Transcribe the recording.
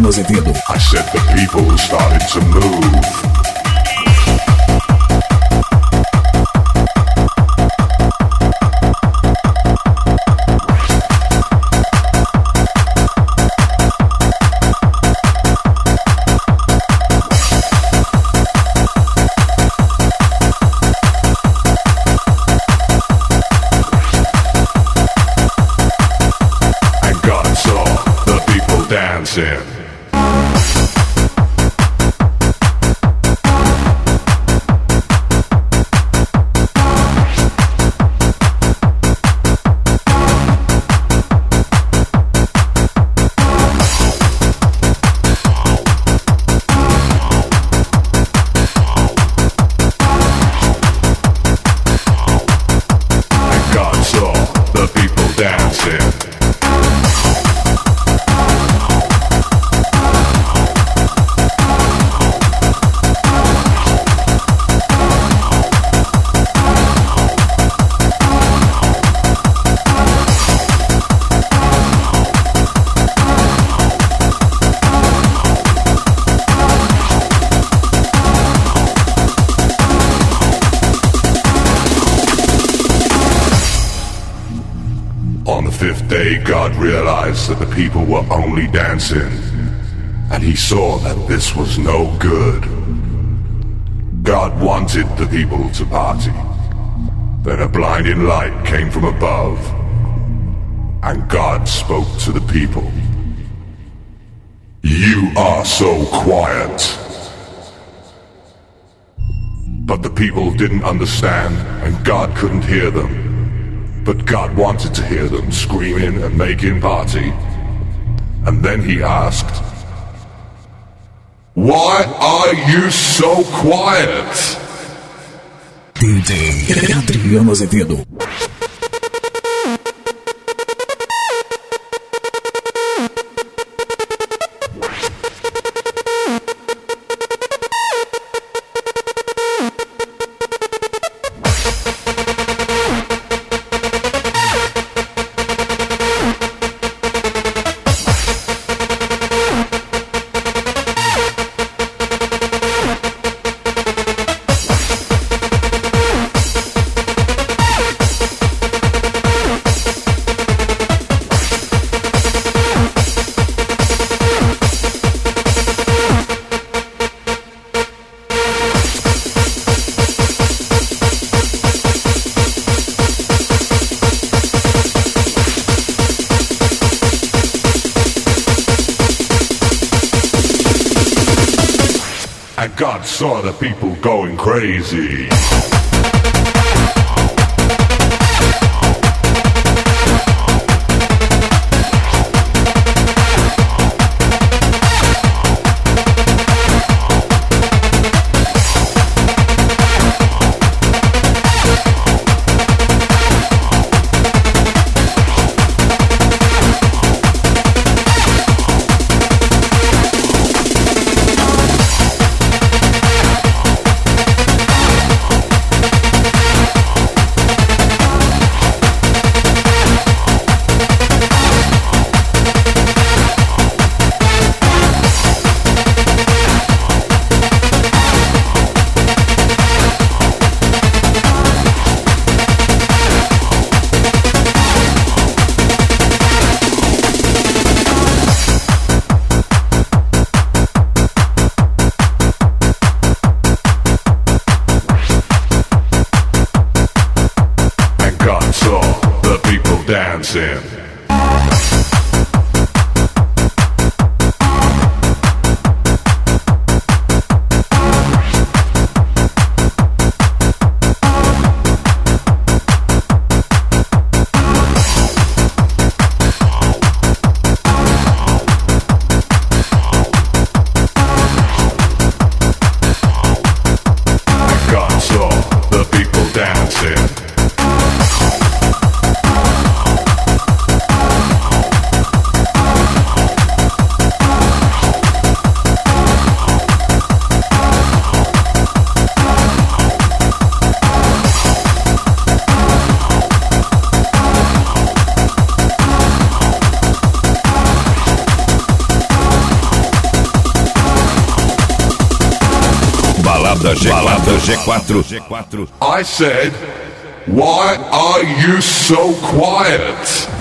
Azevedo. I said the people started to move. Dancing. On the fifth day, God realized that the people were only dancing, and he saw that this was no good. God wanted the people to party. Then a blinding light came from above, and God spoke to the people. You are so quiet. But the people didn't understand, and God couldn't hear them. But God wanted to hear them screaming and making party. And then he asked, why are you so quiet? DJ Adriano Azevedo. And God saw the people going crazy. Dancing. God saw the people dancing. G4. I said, why are you so quiet?